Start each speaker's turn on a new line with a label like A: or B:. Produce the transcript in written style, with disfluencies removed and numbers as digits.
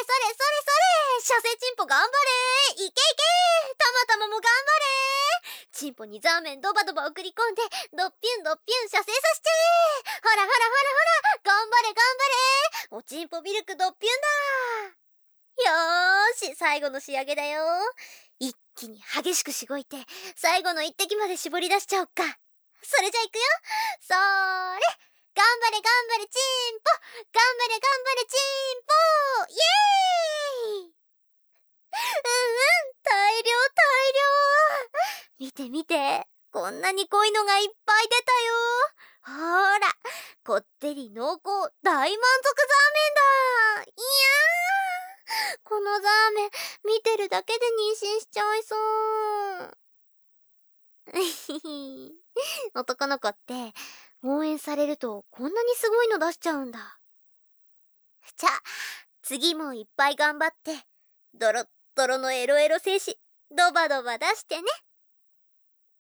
A: 射精チンポ頑張れ。いけいけ。たまたまも頑張れ。チンポにザーメンドバドバ送り込んで、ドッピュンドッピュン射精させて。ほらほらほらほら、頑張れ頑張れ。おチンポミルクドッピュンだ。よーし、最後の仕上げだよ。一気に激しくしごいて、最後の一滴まで絞り出しちゃおっか。それじゃいくよ。そーれ。頑張れ頑張れチンポ。頑張れ頑張れチンポ。イエーイ。大量大量。見て見て、こんなに濃いのがいっぱい出たよ。ほら、こってり濃厚大満足ザーメンだ。いやー、このザーメン見てるだけで妊娠しちゃいそう。男の子って応援されるとこんなにすごいの出しちゃうんだ。じゃあ次もいっぱい頑張ってドロッドロのエロエロ精子ドバドバ出してね。